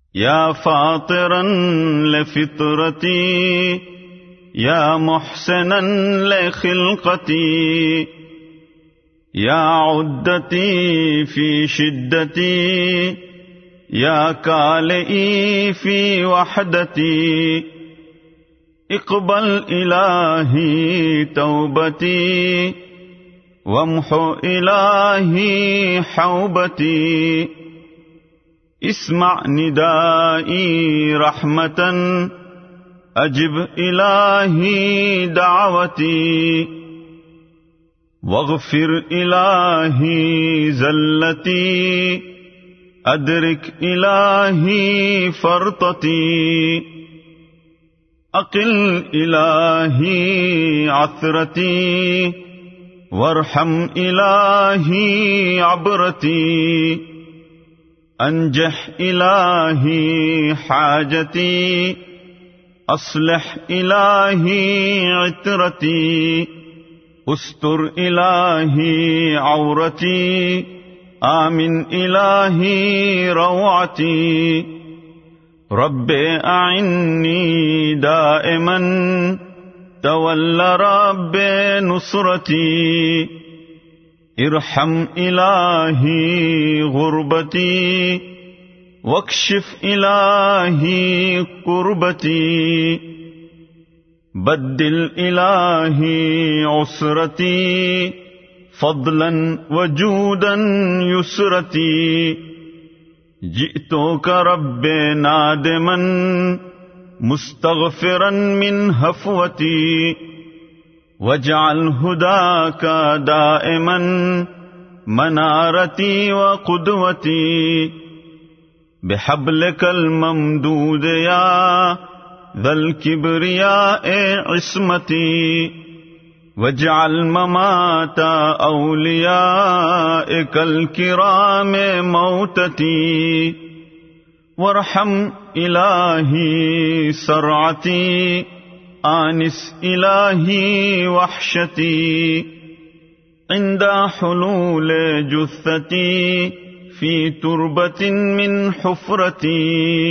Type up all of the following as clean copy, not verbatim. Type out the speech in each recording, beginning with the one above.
یا فاطرا لفطرتی یا محسنا لخلقتی یا عدتی فی شدتی یا کالئی فی وحدتی اقبل الہی توبتی وامحو الہی حوبتی اسمع ندائی رحمتا اجب الہی دعوتی واغفر الہی زلتی ادرک الہی فرطتی اقل الہی عثرتی وارحم الہی عبرتی انجح الہی حاجتی اصلح الہی عطرتی استر الہی عورتی آمن الہی روعتی رب اعنی دائما تول رب نصرتی ارحم الہی غربتی واکشف الہی کربتی بدل الہی عسرتی فضلا وجودا یسرتی جئتوک رب نادما مستغفرا من ہفوتی واجعل ہداک دائما منارتی وقدوتی بحبلک الممدود یا ذا الکبریاء عصمتی واجعل ممات اولیائک الکرام موتتی وارحم الہی سرعتی آنس الہی وحشتی عند حلول جثتی فی تربت من حفرتی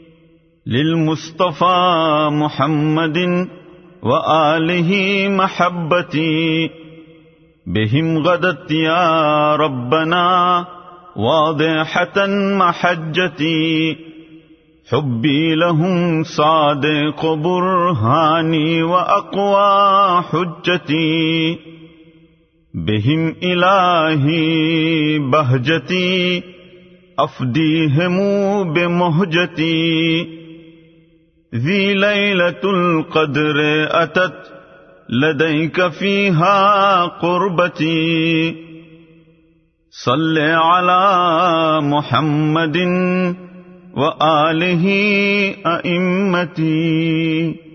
للمصطفى محمد وآلہ محبتی بهم غدت یا ربنا واضحة محجتی حبی لهم صادق برہانی واقوى حجتی بهم الہی بہجتی افدیہم بمہجتی ذی لیلۃ القدر اتت لدیک فیہا قربتی صل علی محمد وآلہ ائمتی